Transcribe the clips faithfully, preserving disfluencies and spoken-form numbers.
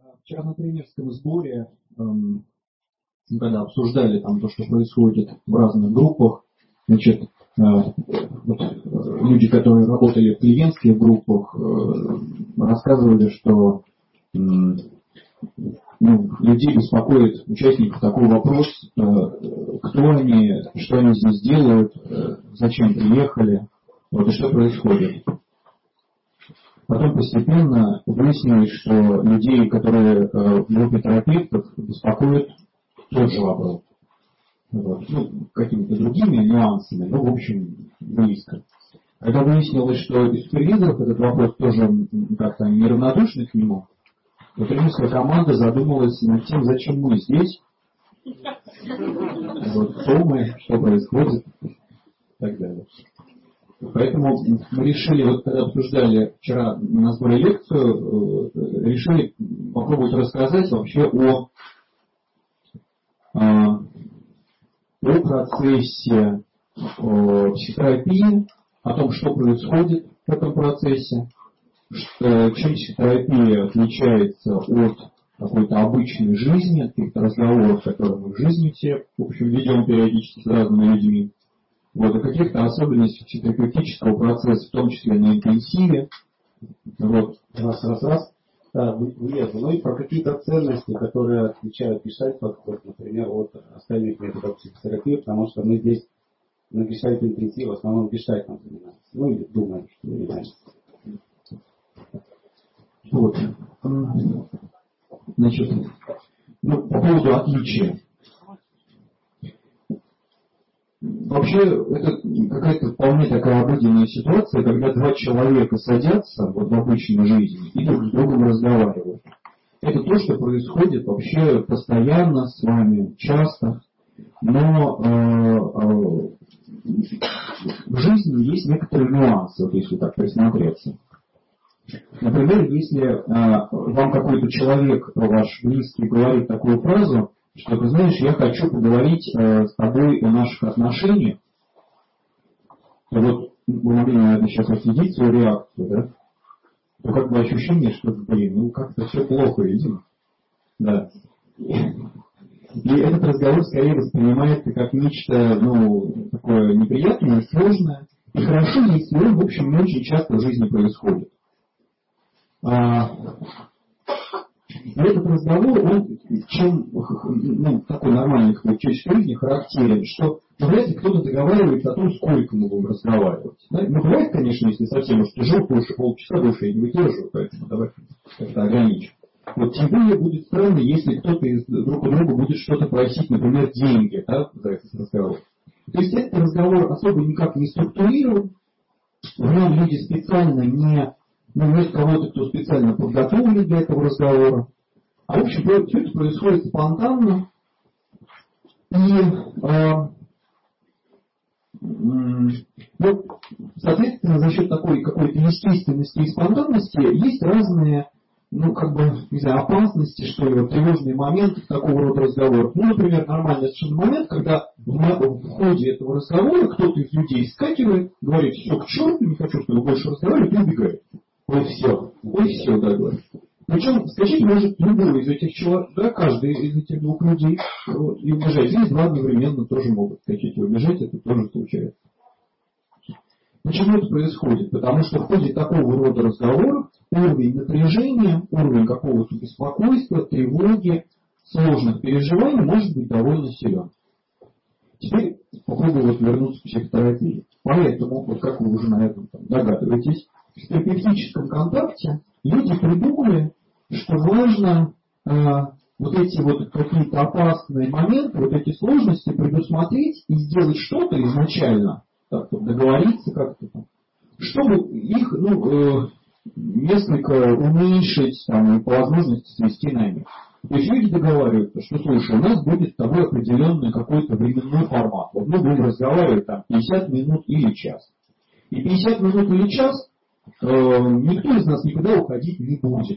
Вчера на тренерском сборе, эм, когда обсуждали там то, что происходит в разных группах, значит, э, вот, э, люди, которые работали в клиентских группах, э, рассказывали, что э, ну, людей беспокоит, участников, такой вопрос, э, кто они, что они здесь делают, э, зачем приехали, вот, и что происходит. Потом постепенно выяснилось, что людей, которые в группе терапевтов, беспокоит тот же вопрос. Вот. Ну, какими-то другими нюансами, но в общем близко. Когда выяснилось, что из супервизоров этот вопрос тоже как-то неравнодушны к нему, то тренерская команда задумалась над тем, зачем мы здесь, вот, кто мы, что происходит и так далее. Поэтому мы решили, вот когда обсуждали вчера на сборе лекцию, решили попробовать рассказать вообще о, о процессе психотерапии, о том, что происходит в этом процессе, что, чем психотерапия отличается от какой-то обычной жизни, от каких-то разговоров, которые мы в жизни все, в общем, ведем периодически с разными людьми. Вот, о каких-то особенностях психотерапевтического процесса, в том числе на интенсиве. Вот. Раз, раз, раз. Да, нет, ну и про какие-то ценности, которые отличают писать подход, например, от остальных методов психотерапии, потому что мы здесь на писать интенсив в основном писать нам занимаемся. Ну или думаем, что занимаемся. Вот. Значит, ну, по поводу отличия. Вообще, это какая-то вполне такая обыденная ситуация, когда два человека садятся вот, в обычной жизни и друг с другом разговаривают. Это то, что происходит вообще постоянно с вами, часто, но э, э, в жизни есть некоторые нюансы, вот если так присмотреться. Например, если э, вам какой-то человек, ваш близкий, говорит такую фразу, что, ты знаешь, я хочу поговорить э, с тобой о наших отношениях, то вот вы могли, наверное, сейчас отследить свою реакцию, да? То как бы ощущение, что, блин, ну как-то все плохо, видимо. Да. И этот разговор скорее воспринимается как нечто, ну, такое неприятное, сложное. И хорошо, если он, в общем, не очень часто в жизни происходит. А, этот разговор, он чем, ну, такой нормальный какой-то человеческой жизни характерен, что, ну, вряд ли кто-то договаривается о том, сколько мы будем разговаривать. Да? Ну, бывает, конечно, если совсем уж тяжело, то уж полчаса дольше я не выдерживаю, поэтому давай как-то ограничим. Вот тем более будет странно, если кто-то из друг у друга будет что-то просить, например, деньги, да, за этот разговор. То есть этот разговор особо никак не структурирован, в нем люди специально не, ну, нет кого-то, кто специально подготовлен для этого разговора. А в общем, все это происходит спонтанно. И, э, ну, соответственно, за счет такой какой-то естественности и спонтанности есть разные, ну, как бы, не знаю, опасности, что ли, вот, тревожные моменты такого рода разговоров. Ну, например, нормальный совершенно момент, когда в, в ходе этого разговора кто-то из людей скакивает, говорит, все, к черту, не хочу с тобой больше разговаривать, и убегает. Ой, все, ой, все, да, говорит. Причем скачать может любой из этих человек, да, каждый из этих двух людей, вот, и убежать. Здесь два одновременно тоже могут скачать и убежать, это тоже случается. Почему это происходит? Потому что в ходе такого рода разговоров уровень напряжения, уровень какого-то беспокойства, тревоги, сложных переживаний может быть довольно силен. Теперь попробую вот вернуться к психотерапии. Поэтому, вот как вы уже, наверное, там догадываетесь, в терапевтическом контакте люди придумали, что важно э, вот эти вот какие-то опасные моменты, вот эти сложности предусмотреть и сделать что-то изначально, так, вот, договориться как-то там, чтобы их, ну, э, несколько уменьшить там, и по возможности свести на них. То есть люди договариваются, что, слушай, у нас будет с тобой определенный какой-то временной формат. Вот мы будем разговаривать там пятьдесят минут или час. И пятьдесят минут или час э, никто из нас никуда уходить не будет.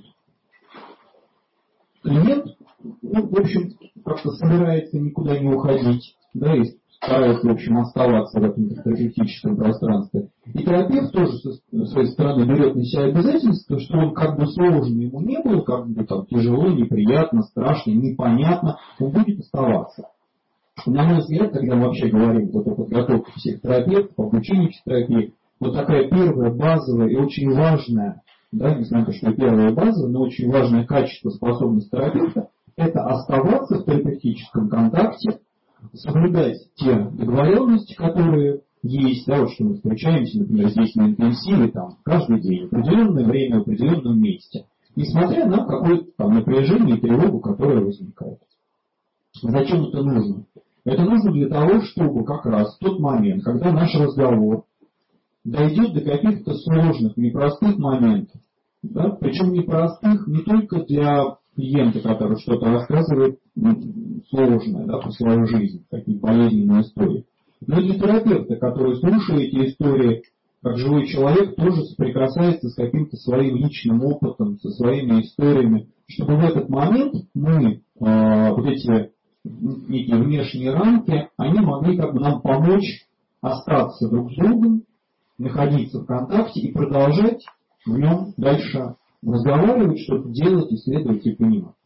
Клиент, ну, в общем, как-то собирается никуда не уходить, да, и старается, в общем, оставаться в этом терапевтическом пространстве. И психотерапевт тоже со своей стороны берет на себя обязательство, что он как бы сложно ему не было, как бы там тяжело, неприятно, страшно, непонятно, он будет оставаться. На мой взгляд, когда мы вообще говорим вот о подготовке психотерапевта, по обучению психотерапии, вот такая первая базовая и очень важная, да, не знаю, что первая базовая, но очень важное качество, способность терапевта, это оставаться в терапевтическом контакте, соблюдать те договоренности, которые есть, да, вот что мы встречаемся, например, здесь на интенсиве, там, каждый день, в определенное время, в определенном месте, несмотря на какое-то там напряжение и тревогу, которое возникает. Зачем это нужно? Это нужно для того, чтобы как раз в тот момент, когда наш разговор дойдет до каких-то сложных, непростых моментов, да, причем непростых не только для клиента, который что-то рассказывает сложное, да, про свою жизнь, какие болезненные истории, но и для терапевта, который, слушая эти истории, как живой человек, тоже соприкасается с каким-то своим личным опытом, со своими историями, чтобы в этот момент мы э, вот эти некие внешние рамки, они могли как бы нам помочь остаться друг с другом, находиться в контакте и продолжать в нем дальше разговаривать, что-то делать, исследовать и понимать.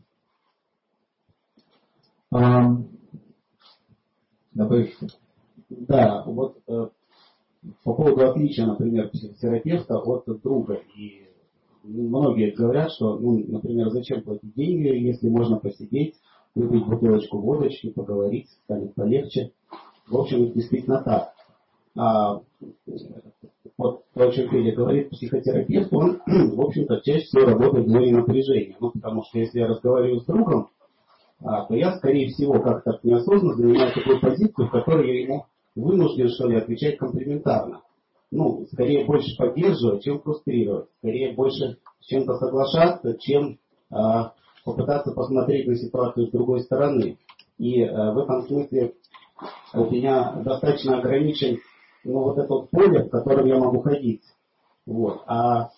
А, добавишь что? Да, вот э, по поводу отличия, например, психотерапевта от друга. И многие говорят, что, ну, например, зачем платить деньги, если можно посидеть, выпить бутылочку водочки, поговорить, станет полегче. В общем, это действительно так. А, вот то, о чем Федя говорит, психотерапевт, он, в общем-то, чаще всего работает в зоне напряжения. Ну, потому что если я разговариваю с другом, а, то я, скорее всего, как-то неосознанно занимаю такую позицию, в которой я ему вынужден, что ли, отвечать комплиментарно. Ну, скорее больше поддерживать, чем фрустрировать. Скорее больше с чем-то соглашаться, чем а, попытаться посмотреть на ситуацию с другой стороны. И а, в этом смысле у меня достаточно ограничен, ну, вот это вот поле, в котором я могу ходить. Вот. А,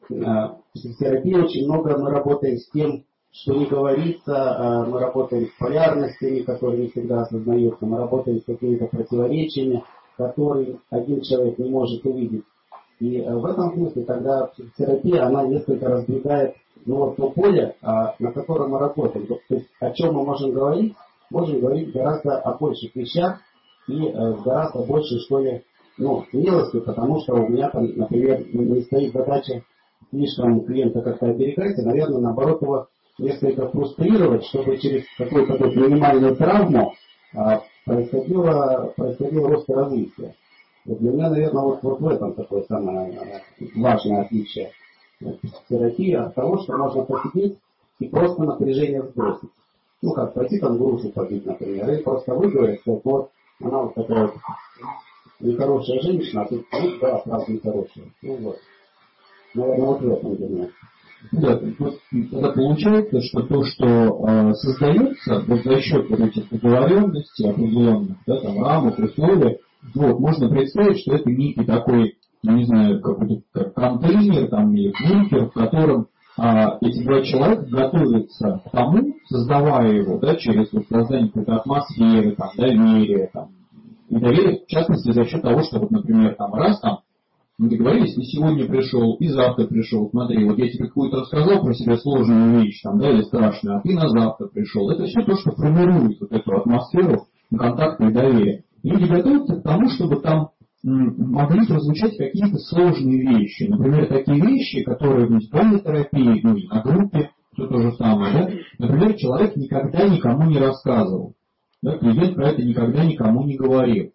а в психотерапии очень много мы работаем с тем, что не говорится, мы работаем с полярностями, которые не всегда осознаются, мы работаем с какими-то противоречиями, которые один человек не может увидеть. И в этом смысле, когда психотерапия, она несколько раздвигает, ну, вот то поле, на котором мы работаем. То есть о чем мы можем говорить? Можем говорить гораздо о больших вещах и гораздо больше, что ли, ну, смелости, потому что у меня там, например, не стоит задача слишком клиента как-то оберегать, а, наверное, наоборот, его несколько фрустрировать, чтобы через какую-то такую минимальную травму а, происходило, происходило рост и развитие. Вот для меня, наверное, вот, вот в этом такое самое важное отличие терапии от того, что можно посидеть и просто напряжение сбросить. Ну, как пойти там грушу побить, например, и просто выговорить, что вот она вот такая вот нехорошая женщина, а тут, ну, да, правда, нехорошая. Ну вот. Наверное, вот в этом дело. Да, вот тогда получается, что то, что э, создается вот за счет вот этих договоренностей определенных, да, там, рамок, условий, вот, можно представить, что это некий такой, не знаю, какой-то как контейнер там, или бункер, в котором э, эти два человека готовятся к тому, создавая его, да, через вот создание какой-то атмосферы, там, доверия, там, и доверие, в частности, за счет того, что, вот, например, там, раз там, мы договорились, ты сегодня пришел и завтра пришел. Смотри, вот я тебе какую-то рассказал про себя сложную вещь, там, да, или страшную, а ты на завтра пришел. Это все то, что формирует вот эту атмосферу контакта и доверия. Люди готовятся к тому, чтобы там м, могли прозвучать какие-то сложные вещи. Например, такие вещи, которые в индивидуальной терапии, ну и на группе, все то же самое, да. Например, человек никогда никому не рассказывал. Да, клиент про это никогда никому не говорил.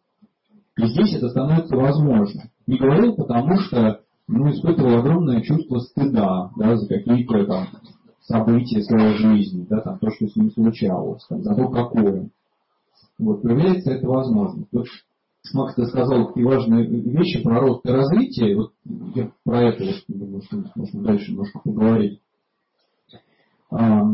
И здесь это становится возможно. Не говорил, потому что, ну, испытывал огромное чувство стыда, да, за какие-то там события своей жизни, да, там, то, что с ним случалось, там, за то, какое. Вот, появляется эта возможность. Вот Макс, ты сказал такие важные вещи про рост и развитие, вот я про это, вот, думаю, что можно дальше немножко поговорить. А,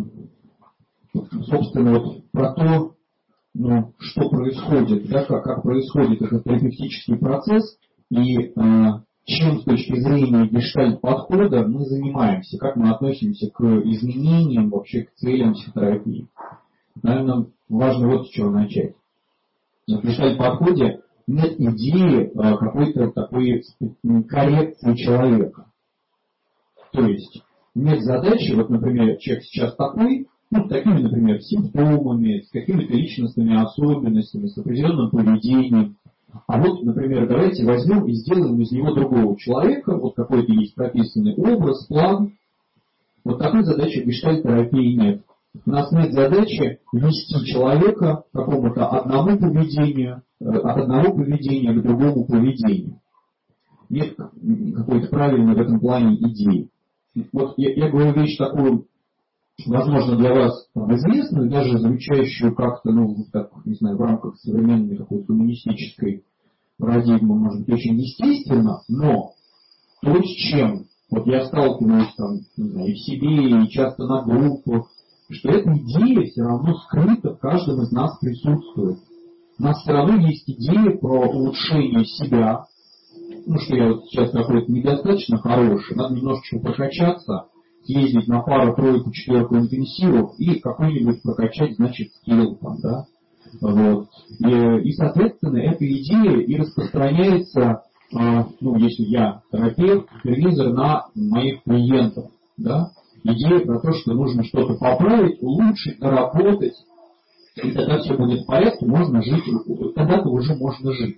собственно, вот про то, ну, что происходит, да, как, как происходит этот терапевтический процесс и э, чем с точки зрения гештальт-подхода мы занимаемся, как мы относимся к изменениям, вообще к целям психотерапии. Наверное, важно вот с чего начать. В гештальт-подходе нет идеи а, какой-то такой коррекции человека. То есть нет задачи, вот, например, человек сейчас такой, ну, с такими, например, симптомами, с какими-то личностными особенностями, с определенным поведением. А вот, например, давайте возьмем и сделаем из него другого человека, вот какой-то есть прописанный образ, план. Вот такой задачи в гештальт-терапии нет. У нас нет задачи вести человека к какому-то одному поведению, от одного поведения к другому поведению. Нет какой-то правильной в этом плане идеи. Вот я, я говорю вещь такую, возможно, для вас там, известную, даже звучащую как-то, ну, так, не знаю, в рамках современной какой-то гуманистической парадигмы, может быть, очень естественно, но то, с чем вот я сталкиваюсь там, не знаю, и в себе, и часто на группах, что эта идея все равно скрыта в каждом из нас присутствует. У нас все равно есть идея про улучшение себя, ну, что я вот сейчас какой-то недостаточно хороший, надо немножечко прокачаться, съездить на пару, тройку, четверку интенсивов и какой-нибудь прокачать, значит, скилл там, да. Вот. И, и, соответственно, эта идея и распространяется, э, ну, если я терапевт, супервизор, на моих клиентов, да. Идея про то, что нужно что-то поправить, улучшить, доработать, и тогда все будет в порядке, можно жить, тогда-то уже можно жить.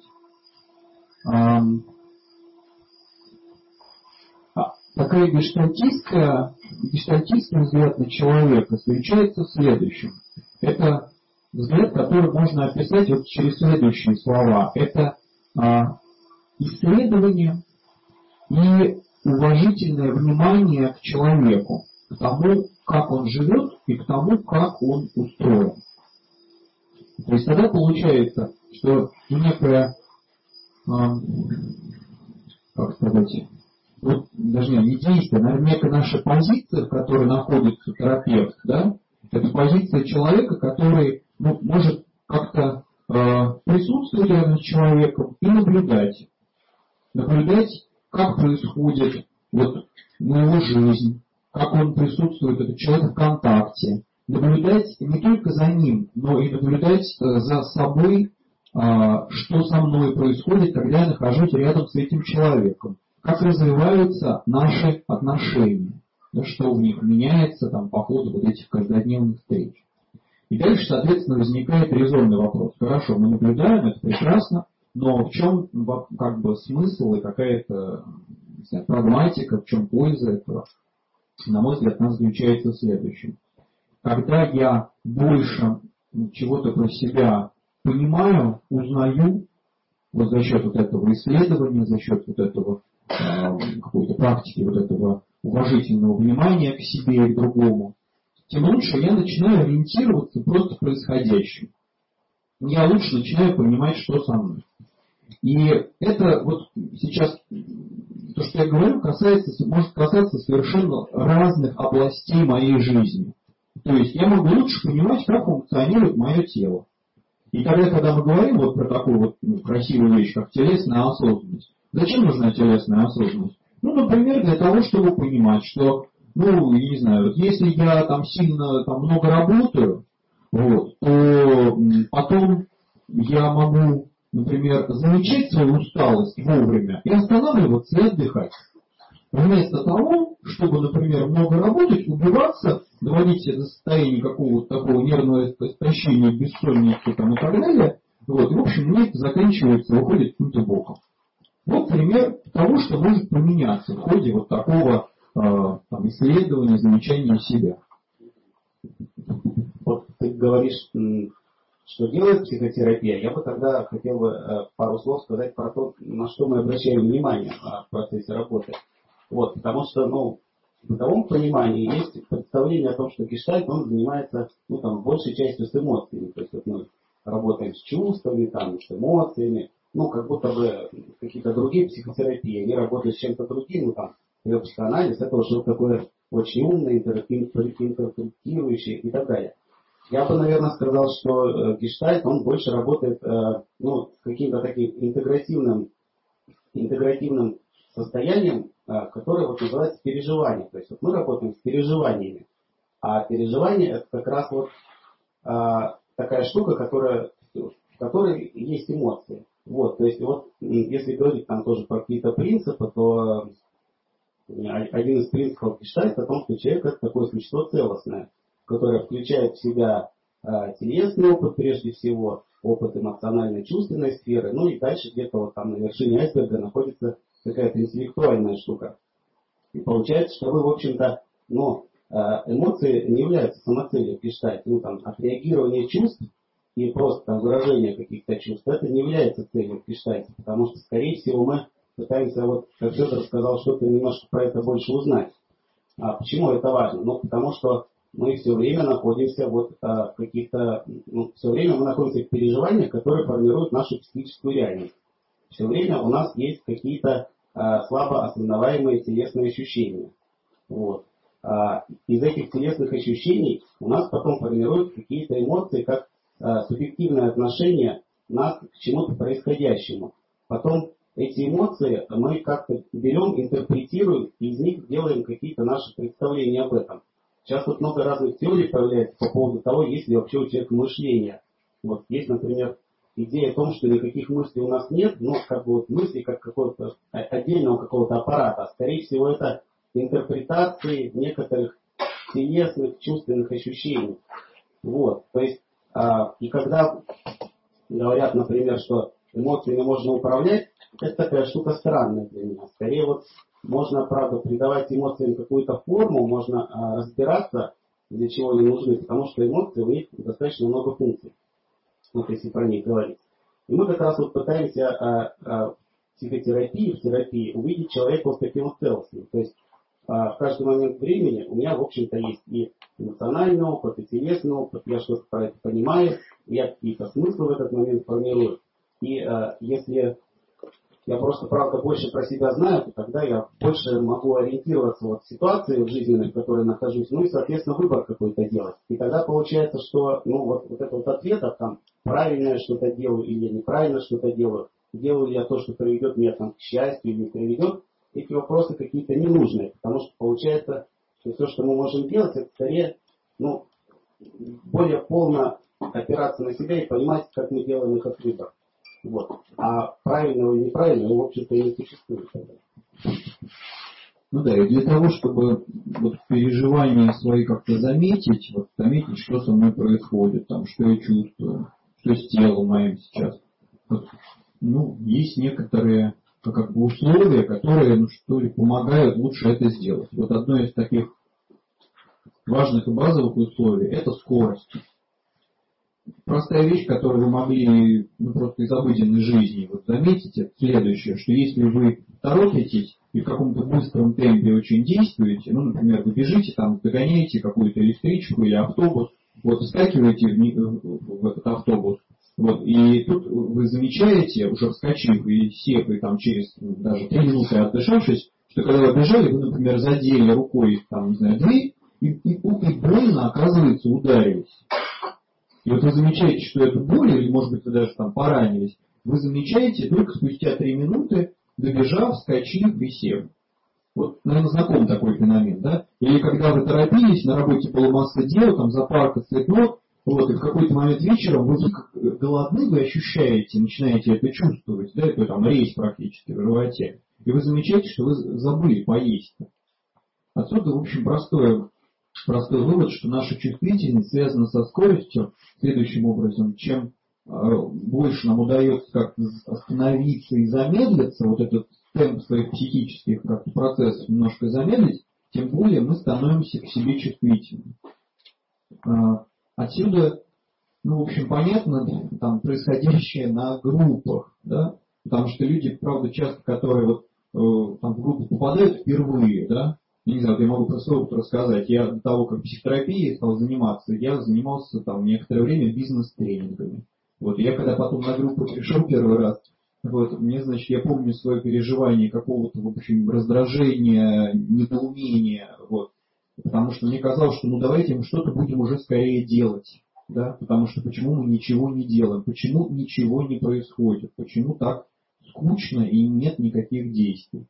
Такая гештальтистская, гештальтистский взгляд на человека заключается в следующем. Это взгляд, который можно описать вот через следующие слова. Это а, исследование и уважительное внимание к человеку, к тому, как он живет и к тому, как он устроен. То есть тогда получается, что некая, а, как сказать, вот, даже не действие, наверное, некая наша позиция, в которой находится терапевт, да, это позиция человека, который, ну, может как-то э, присутствовать рядом с человеком и наблюдать. Наблюдать, как происходит вот, ну, его жизнь, как он присутствует, этот человек в контакте. Наблюдать не только за ним, но и наблюдать э, за собой, э, что со мной происходит, когда я нахожусь рядом с этим человеком. Как развиваются наши отношения, да, что в них меняется там, по ходу вот этих каждодневных встреч. И дальше, соответственно, возникает резонный вопрос. Хорошо, мы наблюдаем, это прекрасно, но в чем как бы смысл и какая-то не знаю, прагматика, в чем польза этого? На мой взгляд, она заключается в следующем. Когда я больше чего-то про себя понимаю, узнаю, вот за счет вот этого исследования, за счет вот этого какой-то практики вот этого уважительного внимания к себе и к другому, тем лучше я начинаю ориентироваться просто в происходящем. Я лучше начинаю понимать, что со мной. И это вот сейчас, то, что я говорю, касается, может касаться совершенно разных областей моей жизни. То есть я могу лучше понимать, как функционирует мое тело. И тогда, когда мы говорим вот про такую вот ну, красивую вещь, как телесная осознанность, зачем нужна телесная осознанность? Ну, например, для того, чтобы понимать, что, ну, я не знаю, вот если я там сильно, там много работаю, вот, то потом я могу, например, замечать свою усталость вовремя и останавливаться и отдыхать. Вместо того, чтобы, например, много работать, убиваться, доводить себя до состояния какого-то такого нервного истощения, бессонницы там, и так далее, вот, и, в общем, мне это заканчивается, выходит каким-то боком. Вот пример того, что может поменяться в ходе вот такого э, там, исследования, замечания себя. Вот ты говоришь, что делает психотерапия. Я бы тогда хотел бы пару слов сказать про то, на что мы обращаем внимание в процессе работы. Вот, потому что, ну, в бытовом понимании есть представление о том, что гештальт, он занимается, ну, там, большей частью с эмоциями. То есть вот мы работаем с чувствами, там, с эмоциями. Ну, как будто бы какие-то другие психотерапии, они работают с чем-то другим, ну, там, психоанализ, это уже такое очень умное, интерпретирующее и так далее. Я бы, наверное, сказал, что э, гештальт, он больше работает, э, ну, с каким-то таким интегративным, интегративным состоянием, э, которое вот называется переживание. То есть вот мы работаем с переживаниями, а переживание это как раз вот э, такая штука, которая, в которой есть эмоции. Вот, то есть вот если говорить там тоже про какие-то принципы, то один из принципов гештальта о том, что человек это такое существо целостное, которое включает в себя э, телесный опыт прежде всего, опыт эмоциональной чувственной сферы, ну и дальше где-то вот там на вершине айсберга находится какая-то интеллектуальная штука. И получается, что вы, в общем-то, ну, эмоции не являются самоцелью в гештальте, ну там отреагирование чувств и просто там выражение каких-то чувств, это не является целью в гештальте, потому что, скорее всего, мы пытаемся, вот, как Федор сказал, что-то немножко про это больше узнать. А почему это важно? Ну, потому что мы все время находимся вот а, в каких-то, ну, все время мы находимся в переживаниях, которые формируют нашу психическую реальность. Все время у нас есть какие-то а, слабо осознаваемые телесные ощущения. Вот. А, из этих телесных ощущений у нас потом формируют какие-то эмоции, как а, субъективное отношение нас к чему-то происходящему. Потом эти эмоции мы как-то берем, интерпретируем, и из них делаем какие-то наши представления об этом. Сейчас вот много разных теорий появляется по поводу того, есть ли вообще у человека мышление. Вот есть, например, идея о том, что никаких мыслей у нас нет, но как бы вот мысли как какого-то отдельного какого-то аппарата. Скорее всего, это интерпретации некоторых телесных, чувственных ощущений. Вот. То есть, а, и когда говорят, например, что эмоциями можно управлять, это такая штука странная для меня. Скорее вот можно, правда, придавать эмоциям какую-то форму, можно а, разбираться, для чего они нужны, потому что эмоции, у них достаточно много функций, вот если про них говорить. И мы как раз вот пытаемся а, а, в психотерапии, в терапии увидеть человека вот таким вот целостным. То есть а, в каждый момент времени у меня, в общем-то, есть и эмоциональный опыт, и телесный опыт, я что-то про это понимаю, я какие-то смыслы в этот момент формирую. И а, если я просто, правда, больше про себя знаю, то тогда я больше могу ориентироваться вот в ситуации в жизненной, в которой нахожусь, ну и, соответственно, выбор какой-то делать. И тогда получается, что, ну, вот, вот это вот ответ, там, правильно я что-то делаю или неправильно что-то делаю, делаю ли я то, что приведет меня там к счастью или не приведет, эти вопросы какие-то ненужные, потому что получается, что все, что мы можем делать, это скорее, ну, более полно опираться на себя и понимать, как мы делаем этот выбор. Вот. А правильного и неправильного, в общем-то, и не существует. Ну да, и для того, чтобы вот переживания свои как-то заметить, вот заметить, что со мной происходит, там, что я чувствую, что с телом моим сейчас. Вот, ну, есть некоторые как бы условия, которые, ну, что ли, помогают лучше это сделать. Вот одно из таких важных и базовых условий – это скорость. Простая вещь, которую вы могли, ну, просто из обыденной жизни вот заметить, это следующее, что если вы торопитесь и в каком-то быстром темпе очень действуете, ну, например, вы бежите, там, догоняете какую-то электричку или автобус, вот, вскакиваете в, в этот автобус, вот, и тут вы замечаете, уже вскочив и сев, и там через даже три минуты отдышавшись, что когда вы бежали, вы, например, задели рукой, там, не знаю, дверь, и, и, и больно, оказывается, ударились. И вот вы замечаете, что это боль, или, может быть, вы даже там поранились, вы замечаете только спустя три минуты, добежав, вскочив и сев. Вот, наверное, знаком такой феномен, да? Или когда вы торопились, на работе было масса дел, там запарка, цветно, вот, и в какой-то момент вечером вы голодны, вы ощущаете, начинаете это чувствовать, да, это там резь практически в животе. И вы замечаете, что вы забыли поесть. Отсюда, в общем, простое Простой вывод, что наша чувствительность связана со скоростью следующим образом. Чем э, больше нам удается как-то остановиться и замедлиться, вот этот темп своих психических как-то процессов немножко замедлить, тем более мы становимся к себе чувствительными. Э, отсюда, ну, в общем, понятно, там, происходящее на группах, да, потому что люди, правда, часто, которые вот, э, там, в группу попадают впервые, да, не знаю, я могу про свой опыт рассказать. Я до того, как психотерапией стал заниматься, я занимался там некоторое время бизнес-тренингами. Вот, я когда потом на группу пришел первый раз, вот, мне, значит, я помню свое переживание какого-то, в общем, раздражения, недоумения, вот, потому что мне казалось, что ну давайте мы что-то будем уже скорее делать, да, потому что почему мы ничего не делаем, почему ничего не происходит, почему так скучно и нет никаких действий.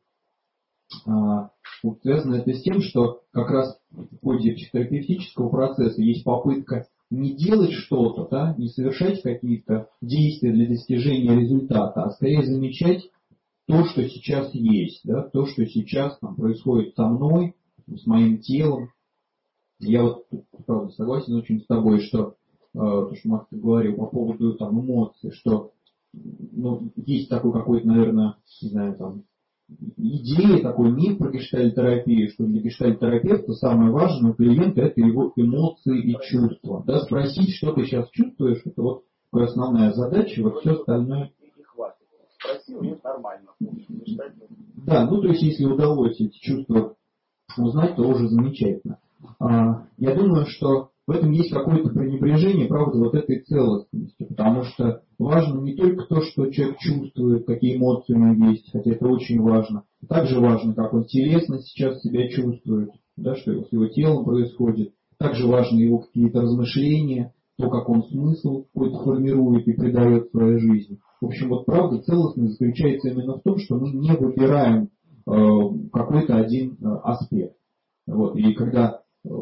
А, вот, связано это с тем, что как раз в ходе психотерапевтического процесса есть попытка не делать что-то, да, не совершать какие-то действия для достижения результата, а скорее замечать то, что сейчас есть, да, то, что сейчас там происходит со мной, с моим телом. Я вот, правда, согласен очень с тобой, что э, то, что Макс говорил по поводу там эмоций, что ну, есть такой какой-то, наверное, не знаю, там, идея, такой миф про гештальт-терапию, что для гештальт-терапевта самое важное у клиента это его эмоции и чувства. Да, спросить, что ты сейчас чувствуешь, это вот такая основная задача, вот все остальное. И хватит. Спросил, и нормально. Да, ну то есть если удалось эти чувства узнать, то уже замечательно. А, я думаю, что в этом есть какое-то пренебрежение, правда, вот этой целостности, потому что важно не только то, что человек чувствует, какие эмоции у него есть, хотя это очень важно. Также важно, как он телесно сейчас себя чувствует, да, что с его телом происходит. Также важны его какие-то размышления, то, как он смысл какой-то формирует и придает своей жизни. В общем, вот правда, целостность заключается именно в том, что мы не выбираем э, какой-то один э, аспект. Вот, и когда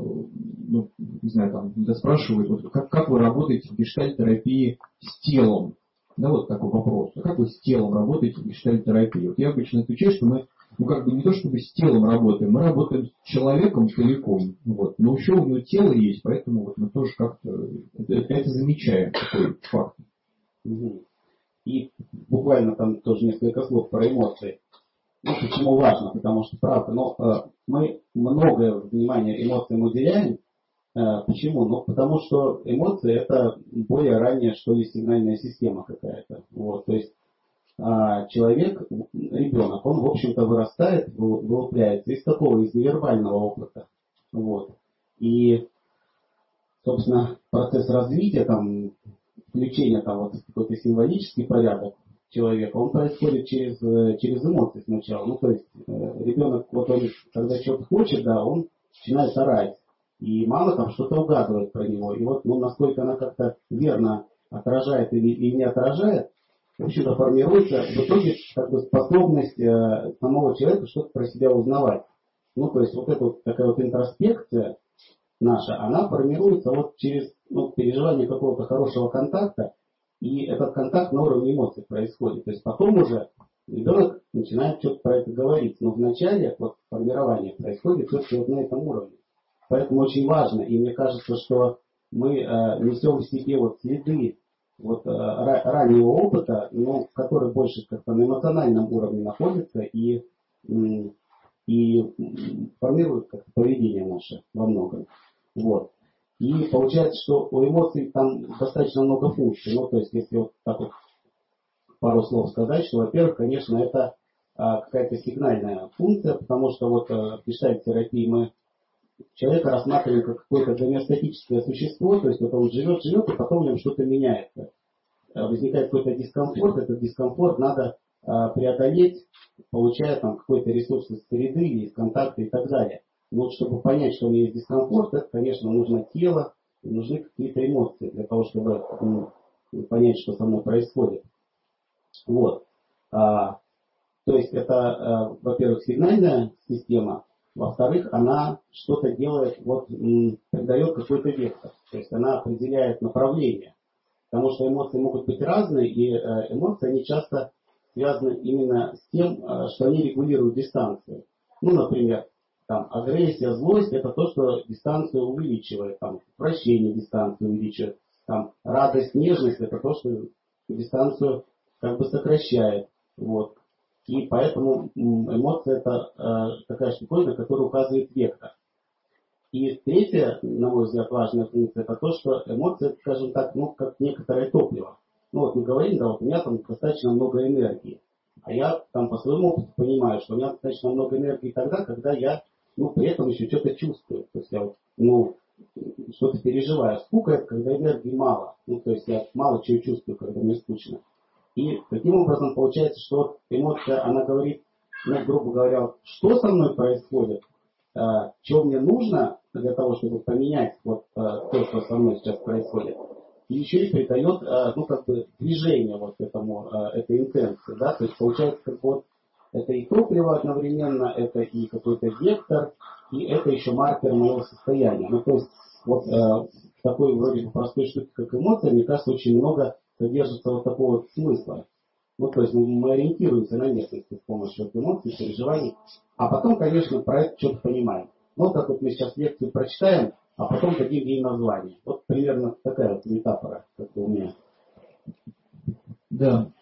ну, не знаю, там, когда спрашивают, вот, как, как вы работаете в гештальт-терапии с телом? Да, вот такой вопрос. А как вы с телом работаете в гештальт-терапии? Вот я обычно отвечаю, что мы, ну, как бы не то, чтобы с телом работаем, мы работаем с человеком целиком. Вот. Но еще у него тело есть, поэтому вот мы тоже как-то это, это замечаем, такой факт. Угу. И буквально там тоже несколько слов про эмоции. Ну, почему важно? Потому что, правда, но, э, мы многое внимание эмоциям уделяем. Э, почему? Ну, потому что эмоции это более ранняя, что ли, сигнальная система какая-то. Вот, то есть э, человек, ребенок, он, в общем-то, вырастает, вылупляется из такого, из невербального опыта. Вот. И, собственно, процесс развития, там, включения там, вот, в какой-то символический порядок человека, он происходит через, через эмоции сначала. Ну, то есть, э, ребенок, вот он, когда что-то хочет, да, он начинает орать. И мама там что-то угадывает про него. И вот, ну, насколько она как-то верно отражает или, или не отражает, в общем-то, формируется в итоге как бы способность э, самого человека что-то про себя узнавать. Ну, то есть, вот эта вот такая вот интроспекция наша, она формируется вот через, ну, переживание какого-то хорошего контакта. И этот контакт на уровне эмоций происходит. То есть потом уже ребенок начинает что-то про это говорить. Но вначале вот формирование происходит все-таки вот на этом уровне. Поэтому очень важно. И мне кажется, что мы э, несем в себе вот следы вот, э, раннего опыта, ну, который больше как-то на эмоциональном уровне находится и, и формирует как-то поведение наше во многом. Вот. И получается, что у эмоций там достаточно много функций. Ну, то есть, если вот так вот пару слов сказать, что, во-первых, конечно, это а, какая-то сигнальная функция, потому что вот а, в гештальт-терапии мы человека рассматриваем как какое-то гомеостатическое существо, то есть вот он живет, живет, и потом в нем что-то меняется. А, возникает какой-то дискомфорт, этот дискомфорт надо а, преодолеть, получая там какой-то ресурс из среды, из контакта и так далее. Но вот чтобы понять, что у меня есть дискомфорт, это, конечно, нужно тело, нужны какие-то эмоции для того, чтобы ну, понять, что со мной происходит. Вот. А, то есть это, а, во-первых, сигнальная система, во-вторых, она что-то делает, вот, м, придает какой-то вектор. То есть она определяет направление. Потому что эмоции могут быть разные, и а, эмоции, они часто связаны именно с тем, а, что они регулируют дистанцию. Ну, например, там, агрессия, злость – это то, что дистанцию увеличивает. Там, прощение дистанцию увеличивает. Там, радость, нежность – это то, что дистанцию как бы сокращает. Вот. И поэтому эмоция – это э, такая штуковина, которая указывает вектор. И третья, на мой взгляд, важная функция – это то, что эмоция, скажем так, ну, как некоторое топливо. Ну, вот мы говорим, да, вот у меня там достаточно много энергии. А я там по своему опыту понимаю, что у меня достаточно много энергии тогда, когда я ну, при этом еще что-то чувствую. То есть я вот, ну, что-то переживаю. Скука – это когда энергии мало. Ну, то есть я мало чего чувствую, когда мне скучно. И таким образом получается, что эмоция, она говорит, ну, грубо говоря, что со мной происходит, э, что мне нужно для того, чтобы поменять вот э, то, что со мной сейчас происходит. И еще и придает, э, ну, как бы, движение вот этому, э, этой интенции, да, то есть получается, как вот, это и топливо одновременно, это и какой-то вектор, и это еще маркер моего состояния. Ну, то есть, вот, э, такой вроде бы простой штуки, как эмоция, мне кажется, очень много содержится вот такого вот смысла. Ну, то есть мы, мы ориентируемся на местности с помощью вот эмоций, переживаний, а потом, конечно, про это что-то понимаем. Ну, вот как вот мы сейчас лекцию прочитаем, а потом дадим ей название. Вот примерно такая вот метафора, как у меня. Да.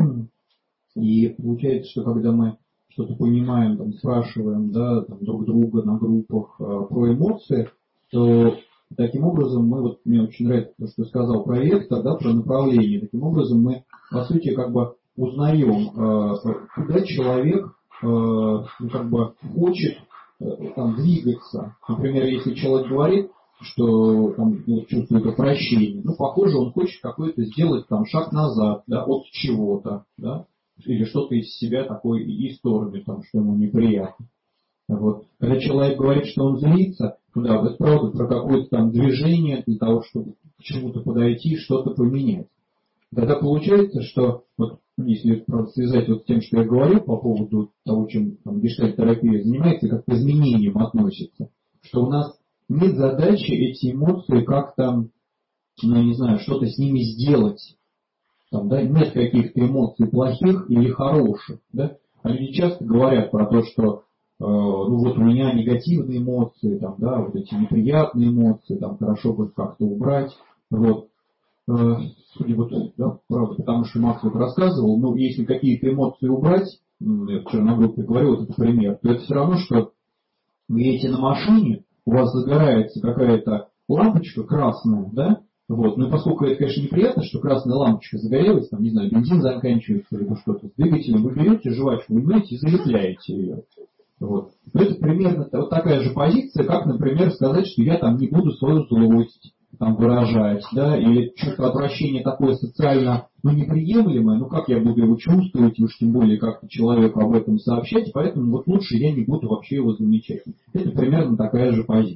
И получается, что когда мы что-то понимаем, там, спрашиваем, да, там, друг друга на группах э, про эмоции, то таким образом мы, вот мне очень нравится то, что ты сказал про вектор, да, про направление. Таким образом мы, по сути, как бы узнаем, э, куда человек э, ну, как бы хочет э, там, двигаться. Например, если человек говорит, что там, ну, чувствует отвращение, ну, похоже, он хочет какой-то сделать там, шаг назад, да, от чего-то, да, или что-то из себя такое исторгнет, там, что ему неприятно. Вот. Когда человек говорит, что он злится, ну да, это правда про какое-то там движение для того, чтобы к чему-то подойти, что-то поменять. Тогда получается, что вот, если правда, связать вот с тем, что я говорил по поводу того, чем там, гештальт-терапия занимается, как к изменениям относится, что у нас нет задачи эти эмоции как-то, ну, я не знаю, что-то с ними сделать. Там, да, нет каких-то эмоций плохих или хороших. Да? А люди часто говорят про то, что э, ну вот у меня негативные эмоции, там, да, вот эти неприятные эмоции, там, хорошо бы как-то убрать. Вот. Э, и вот, да, правда, потому что Макс вот рассказывал, ну, если какие-то эмоции убрать, ну, я вчера на группе говорил, вот этот пример, то это все равно, что вы едете на машине, у вас загорается какая-то лампочка красная, да, вот, ну и поскольку это, конечно, неприятно, что красная лампочка загорелась, там, не знаю, бензин заканчивается, либо что-то с двигателем, вы берете жвачку, возьмете и залепляете ее. Вот. Но это примерно вот такая же позиция, как, например, сказать, что я там не буду свою злость там выражать, да, или чувство отвращения такое социально, ну, неприемлемое, ну, как я буду его чувствовать, и уж тем более как-то человеку об этом сообщать, поэтому вот лучше я не буду вообще его замечать. Это примерно такая же позиция.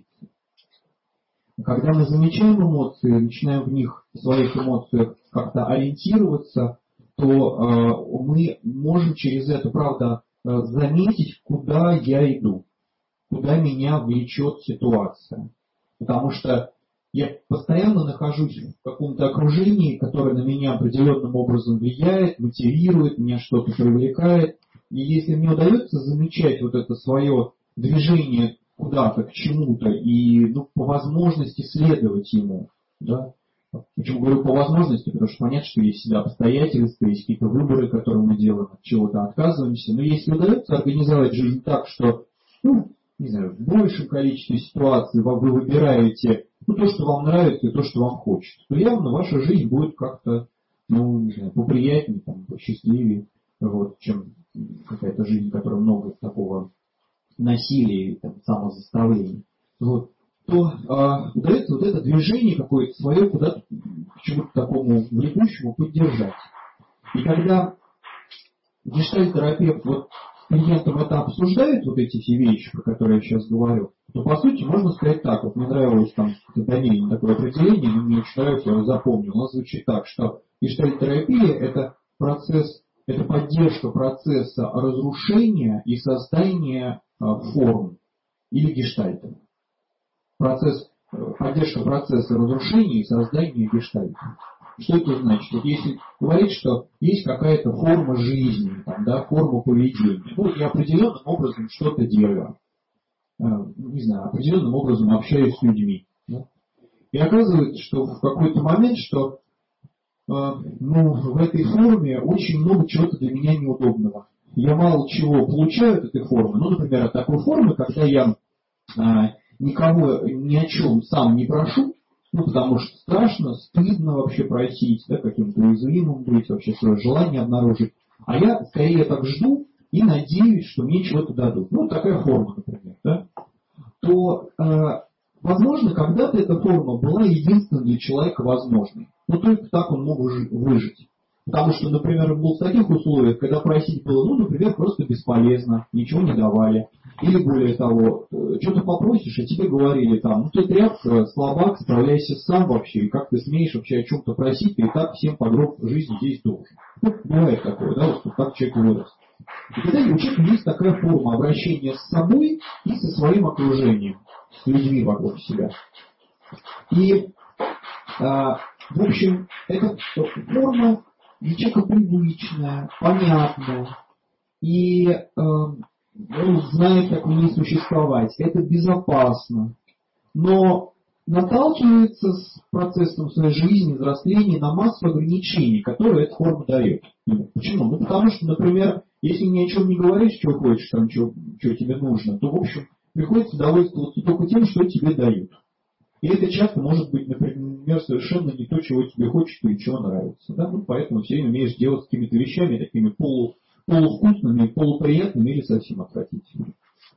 Когда мы замечаем эмоции, начинаем в них, в своих эмоциях как-то ориентироваться, то э, мы можем через это, правда, э, заметить, куда я иду, куда меня влечет ситуация. Потому что я постоянно нахожусь в каком-то окружении, которое на меня определенным образом влияет, мотивирует, меня что-то привлекает. И если мне удается замечать вот это свое движение куда-то, к чему-то, и ну, по возможности следовать ему. Да? Почему говорю по возможности? Потому что понятно, что есть всегда обстоятельства, есть какие-то выборы, которые мы делаем, от чего-то отказываемся. Но если удается организовать жизнь так, что ну, не знаю, в большем количестве ситуаций вы выбираете ну, то, что вам нравится, и то, что вам хочется, то явно ваша жизнь будет как-то ну, не знаю, поприятнее, там, посчастливее, вот, чем какая-то жизнь, которая много такого насилия и там, самозаставления, вот, то а, удается вот это движение какое-то свое куда-то к чему-то такому влекущему поддержать. И когда гештальт-терапевт вот с клиентом это обсуждает, вот эти все вещи, про которые я сейчас говорю, то по сути можно сказать так, вот мне нравилось там Данилин такое определение, но мне очень нравится, я его запомнил, оно звучит так, что гештальт-терапия это процесс, это поддержка процесса разрушения и создания форм или гештальта. Процесс, поддержка процесса разрушения и создания гештальта. Что это значит? Вот если говорить, что есть какая-то форма жизни, там, да, форма поведения, ну, я определенным образом что-то делаю, э, не знаю, определенным образом общаюсь с людьми. Да? И оказывается, что в какой-то момент, что э, ну, в этой форме очень много чего-то для меня неудобного. Я мало чего получаю от этой формы. Ну, например, от такой формы, когда я э, никого ни о чем сам не прошу, ну, потому что страшно, стыдно вообще просить, да, каким-то уязвимым быть, вообще свое желание обнаружить. А я скорее так жду и надеюсь, что мне чего-то дадут. Ну, такая форма, например, да. То, э, возможно, когда-то эта форма была единственной для человека возможной. Но только так он мог выжить. Потому что, например, он был в таких условиях, когда просить было, ну, например, просто бесполезно, ничего не давали. Или более того, что-то попросишь, а тебе говорили там, ну ты тряпка, слабак, справляйся сам вообще, и как ты смеешь вообще о чем-то просить, ты и так всем по гроб жизни здесь должен. Ну, бывает такое, да, вот как человек вырос. И тогда у человека есть такая форма обращения с собой и со своим окружением, с людьми вокруг себя. И А, в общем, эта форма для человека привычная, понятная, и э, он знает, как в ней существовать. Это безопасно. Но наталкивается с процессом своей жизни, взросления на массу ограничений, которые эта форма дает. Почему? Ну, потому что, например, если ни о чем не говоришь, что хочешь, там, что, что тебе нужно, то, в общем, приходится довольствоваться только тем, что тебе дают. И это часто может быть, например, совершенно не то, чего тебе хочется и чего нравится. Да? Ну, поэтому все время умеешь делать с какими-то вещами, такими полу, полувкусными, полуприятными или совсем отвратительными.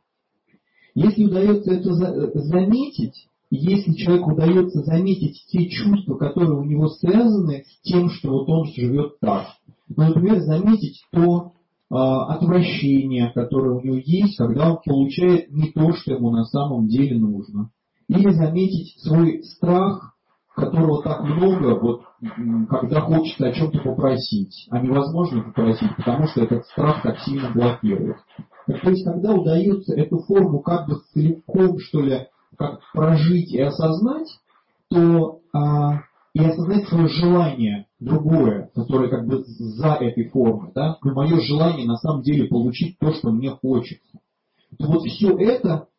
Если удается это за, заметить, если человеку удается заметить те чувства, которые у него связаны с тем, что вот он живет так. Ну, например, заметить то э, отвращение, которое у него есть, когда он получает не то, что ему на самом деле нужно. Или заметить свой страх, которого так много, вот, когда хочется о чем-то попросить, а невозможно попросить, потому что этот страх так сильно блокирует. То есть, когда удается эту форму как бы целиком, что ли, как прожить и осознать, то а, и осознать свое желание другое, которое как бы за этой формой, да, но мое желание на самом деле получить то, что мне хочется. То вот все это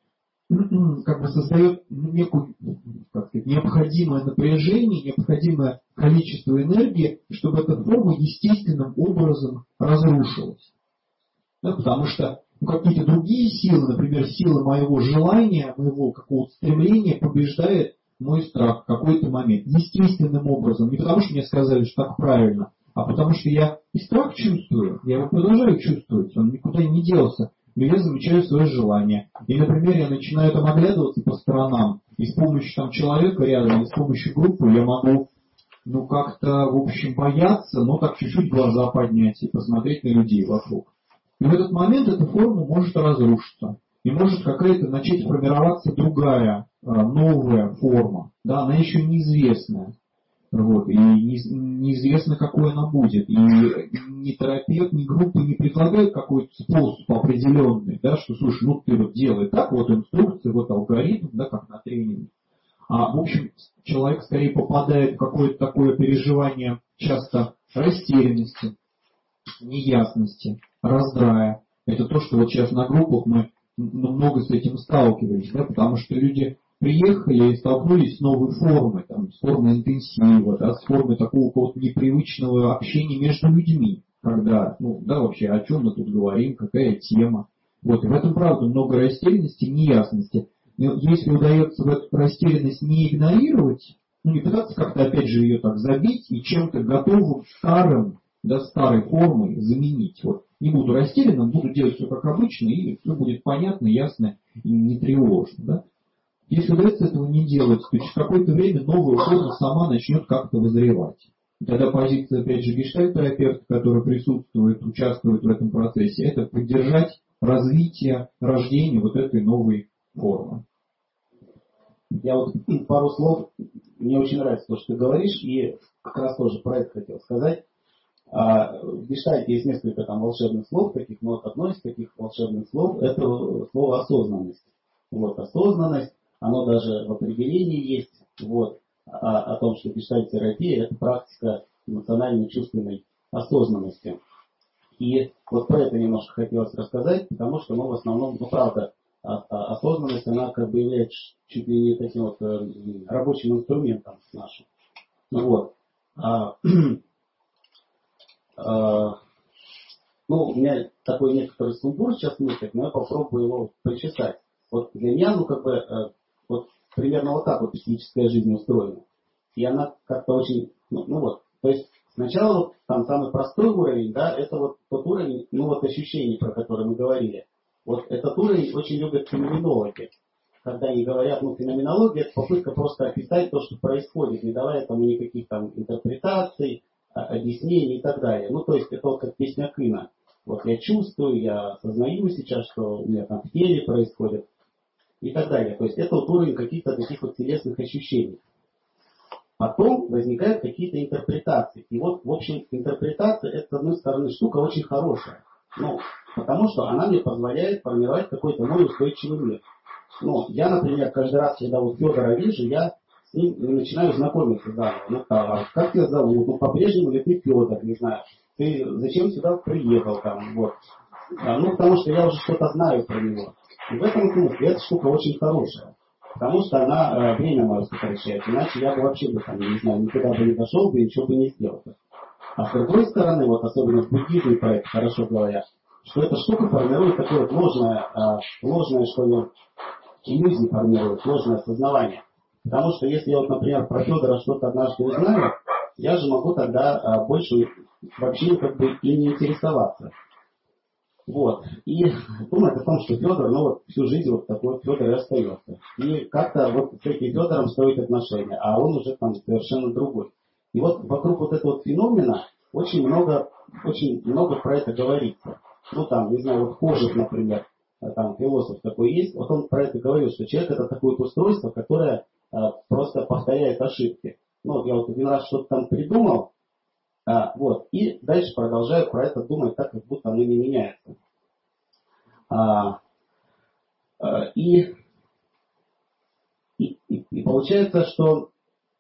как бы создает некую, как сказать, необходимое напряжение, необходимое количество энергии, чтобы эта форма естественным образом разрушилась. Да, потому что ну, какие-то другие силы, например, сила моего желания, моего какого-то стремления побеждает мой страх в какой-то момент. Естественным образом. Не потому что мне сказали, что так правильно, а потому что я и страх чувствую, я его продолжаю чувствовать, он никуда не делся. Но я замечаю свое желание. И, например, я начинаю там оглядываться по сторонам, и с помощью там, человека рядом, или с помощью группы я могу ну как-то, в общем, бояться, но так чуть-чуть глаза поднять и посмотреть на людей вокруг. И в этот момент эта форма может разрушиться. И может какая-то начать формироваться другая, новая форма. Да, она еще неизвестная. Вот, и неизвестно, какой она будет. И ни терапевт, ни группа не предлагают какой-то способ определенный, да, что, слушай, ну ты вот делай так, вот инструкция, вот алгоритм, да, как на тренинге. А, в общем, человек скорее попадает в какое-то такое переживание часто растерянности, неясности, раздрая. Это то, что вот сейчас на группах мы много с этим сталкивались, да, потому что люди приехали и столкнулись с новой формой, там, с формой интенсива, да, с формой такого какого-то непривычного общения между людьми, когда, ну, да, вообще, о чем мы тут говорим, какая тема. Вот, и в этом, правда, много растерянности, неясности. Но если удается в эту растерянность не игнорировать, ну, не пытаться как-то, опять же, ее так забить и чем-то готовым, старым, да, старой формой заменить. Вот, не буду растерянным, буду делать все как обычно, и все будет понятно, ясно и не тревожно, да. Если удается этого не делать, то через какое-то время новая форма сама начнет как-то вызревать. И тогда позиция, опять же, гештальт-терапевта, который присутствует, участвует в этом процессе, это поддержать развитие, рождение вот этой новой формы. Я вот пару слов, мне очень нравится то, что ты говоришь, и как раз тоже про это хотел сказать. В гештальте есть несколько там волшебных слов, таких, но вот одно из таких волшебных слов, это слово осознанность. Вот, осознанность. Оно даже в определении есть, вот, о, о том, что гештальт-терапия – это практика эмоционально-чувственной осознанности. И вот про это немножко хотелось рассказать, потому что, ну, в основном, ну, правда, осознанность, она как бы является чуть ли не таким вот рабочим инструментом нашим. Ну, вот. А, а, ну, у меня такой некоторый сумбур сейчас мыслит, но я попробую его почесать. Вот для меня, ну, как бы, вот примерно вот так вот психическая жизнь устроена. И она как-то очень, ну, ну вот, то есть сначала вот там самый простой уровень, да, это вот тот уровень, ну вот ощущений, про которые мы говорили. Вот этот уровень очень любят феноменологи. Когда они говорят, ну, феноменология, это попытка просто описать то, что происходит, не давая тому никаких там интерпретаций, объяснений и так далее. Ну, то есть это вот как песня Кына. Вот я чувствую, я осознаю сейчас, что у меня там в теле происходит. И так далее. То есть это вот уровень каких-то таких вот телесных ощущений. Потом возникают какие-то интерпретации. И вот, в общем, интерпретация, это, с одной стороны, штука очень хорошая. Ну, потому что она мне позволяет формировать какой-то мой устойчивый мир. Ну, я, например, каждый раз, когда вот Федора вижу, я с ним начинаю знакомиться заново. Ну, как, как тебя зовут? Ну, по-прежнему ли ты Федор, не знаю. Ты зачем сюда приехал там, вот. А, ну, потому что я уже что-то знаю про него. И в этом смысле эта штука очень хорошая. Потому что она э, время мое сокращает. Иначе я бы вообще бы там, не знаю, никуда бы не дошел бы и ничего бы не сделал. А с другой стороны, вот особенно в буддизме про это хорошо говорят, что эта штука формирует такое вот ложное, э, ложное, что ли, иллюзии формирует, ложное осознавание. Потому что если я вот, например, про Федора что-то однажды узнаю, я же могу тогда э, больше вообще как бы и не интересоваться. Вот. И думать о том, что Федор, ну вот всю жизнь вот такой Федор и остается. И как-то вот с этим Федором строить отношения, а он уже там совершенно другой. И вот вокруг вот этого вот феномена очень много, очень много про это говорится. Ну там, не знаю, вот Кожев, например, там философ такой есть, вот он про это говорил, что человек это такое вот устройство, которое а, просто повторяет ошибки. Ну вот я вот один раз что-то там придумал, А, вот. И дальше продолжаю про это думать так, как будто оно не меняется. А, а, и, и, и получается, что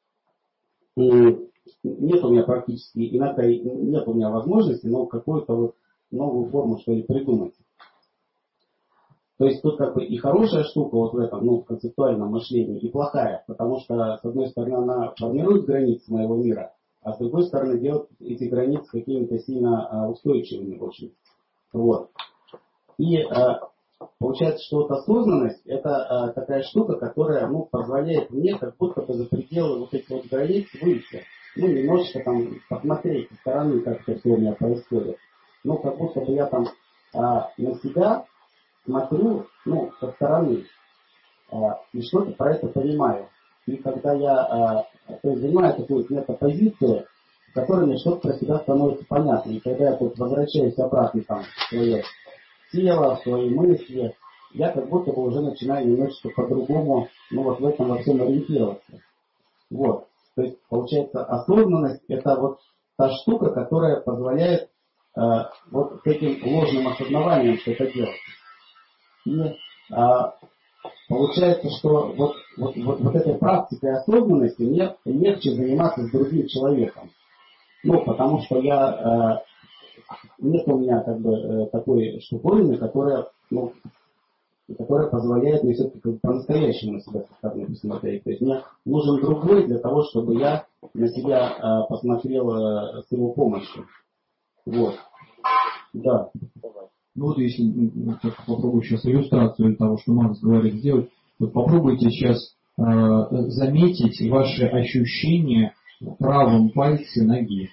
нет у меня практически, иногда нет у меня возможности, но какую-то вот новую форму, что ли, придумать. То есть тут как бы и хорошая штука вот в этом, ну, в концептуальном мышлении, и плохая, потому что, с одной стороны, она формирует границы моего мира, а с другой стороны делать эти границы какими-то сильно а, устойчивыми очень. Вот. И а, получается, что вот осознанность это а, такая штука, которая ну, позволяет мне как будто бы за пределы вот этих вот границ выйти. Ну, немножечко там посмотреть со стороны, как это все у меня происходит. Ну, как будто бы я там а, на себя смотрю, ну, со стороны. А, и что-то про это понимаю. И когда я а, то есть, занимаю такую метапозицию, в которой мне что-то про себя становится понятно. И когда я тут возвращаюсь обратно там, в свое тело, в свои мысли, я как будто бы уже начинаю немножечко по-другому, ну вот в этом во всем ориентироваться. Вот. То есть, получается, осознанность это вот та штука, которая позволяет э, вот с этим ложным осознаванием что-то делать. И а, получается, что вот, вот, вот, вот этой практикой осознанности мне легче заниматься с другим человеком. Ну, потому что я, э, нет у меня как бы э, такой штуковины, которая, ну, которая позволяет мне все-таки как бы по-настоящему на себя со стороны посмотреть. То есть мне нужен другой для того, чтобы я на себя э, посмотрел э, с его помощью. Вот. Да. Ну вот если ну, попробую сейчас иллюстрацию того, что Маркс говорит, сделать, вот попробуйте сейчас э, заметить ваши ощущения в правом пальце ноги.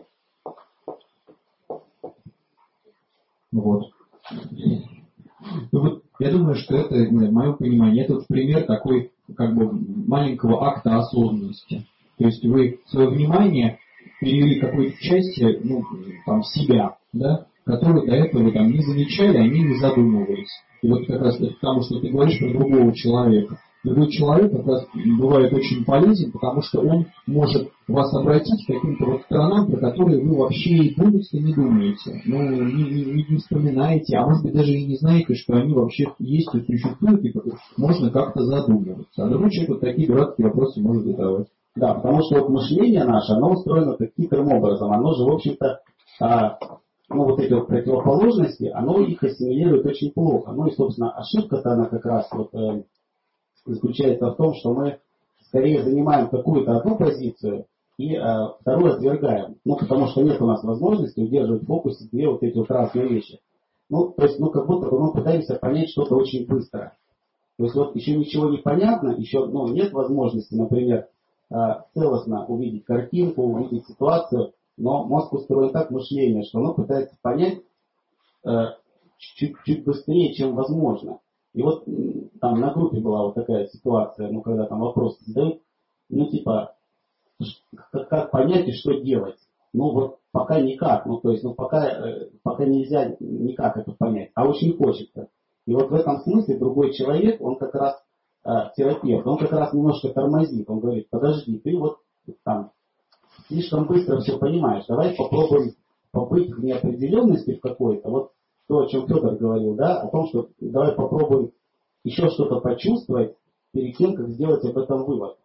Вот. Ну, вот. Я думаю, что это, в моем понимании, это вот пример такой как бы маленького акта осознанности. То есть вы свое внимание перевели какой-то части, ну, там, себя, да, которые до этого там не замечали, они не задумывались. И вот как раз это потому, что ты говоришь про другого человека. Другой человек как раз бывает очень полезен, потому что он может вас обратить к каким-то вот сторонам, про которые вы вообще и думать не думаете, ну, не, не, не вспоминаете, а может быть даже и не знаете, что они вообще есть и существуют, и можно как-то задумываться. А другой человек вот такие дурацкие вопросы может задавать. Да, потому что вот мышление наше, оно устроено так хитрым образом. Оно же, в общем-то, а, ну, вот эти вот противоположности, оно их ассимилирует очень плохо. Ну и, собственно, ошибка-то она как раз вот э, заключается в том, что мы скорее занимаем какую-то одну позицию и э, вторую отвергаем. Ну, потому что нет у нас возможности удерживать в фокусе две вот эти вот разные вещи. Ну, то есть, ну, как будто бы мы пытаемся понять что-то очень быстро. То есть, вот еще ничего не понятно, еще, ну, нет возможности, например, э, целостно увидеть картинку, увидеть ситуацию, но мозг устроен так мышление, что оно пытается понять э, чуть, чуть быстрее, чем возможно. И вот там на группе была вот такая ситуация, ну, когда там вопросы задают, ну, типа, как, как понять и что делать? Ну, вот пока никак, ну, то есть, ну, пока, э, пока нельзя никак это понять, а очень хочется. И вот в этом смысле другой человек, он как раз э, терапевт, он как раз немножко тормозит, он говорит, подожди, ты вот там слишком быстро все понимаешь, давай попробуем побыть в неопределенности в какой-то, вот то, о чем Федор говорил, да, о том, что давай попробуем еще что-то почувствовать перед тем, как сделать об этом вывод.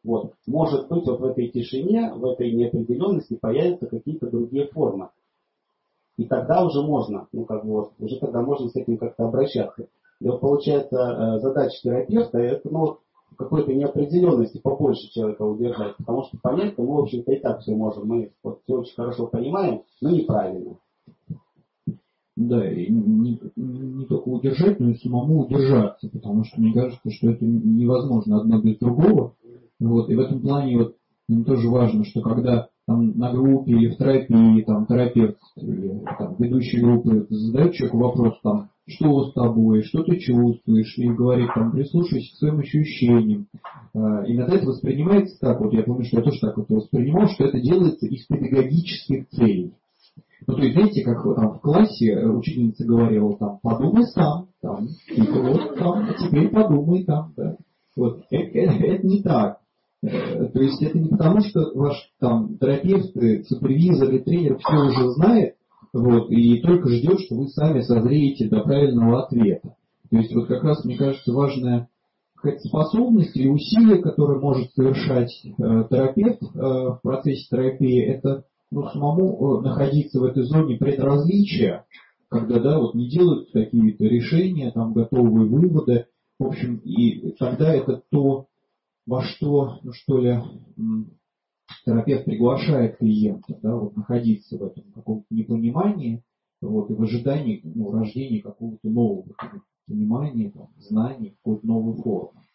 Вот. Может быть, вот в этой тишине, в этой неопределенности появятся какие-то другие формы. И тогда уже можно, ну как бы вот, уже тогда можно с этим как-то обращаться. И вот получается, задача терапевта это ну, какой-то неопределенности побольше человека удержать, потому что понять-то мы, в общем-то, и так все можем. Мы вот все очень хорошо понимаем, но неправильно. Да, и не, не только удержать, но и самому удержаться, потому что мне кажется, что это невозможно одно без другого. Вот, и в этом плане вот, ну, тоже важно, что когда там, на группе или в терапии там, терапевт или там, ведущий группы задает человеку вопрос, там, что с тобой, что ты чувствуешь, и говорит, там, прислушайся к своим ощущениям. Иногда это воспринимается так, вот я помню, что я тоже так вот воспринимал, что это делается из педагогических целей. Ну, то есть, знаете, как там в классе учительница говорила, там, подумай сам, там, типа, вот, там, а теперь подумай там, да. Вот, это, это, это не так. То есть, это не потому, что ваш там терапевт, супервизор и тренер все уже знает, вот, и только ждет, что вы сами созреете до правильного ответа. То есть, вот как раз, мне кажется, важная какая-то способность или усилие, которое может совершать э, терапевт э, в процессе терапии, это ну, самому находиться в этой зоне предразличия, когда да, вот не делают какие-то решения, там готовые выводы, в общем, и тогда это то, во что, ну что ли, терапевт приглашает клиента, да, вот находиться в этом каком-то непонимании, вот, и в ожидании ну, рождения какого-то нового понимания, там, знаний, какой-то новой формы.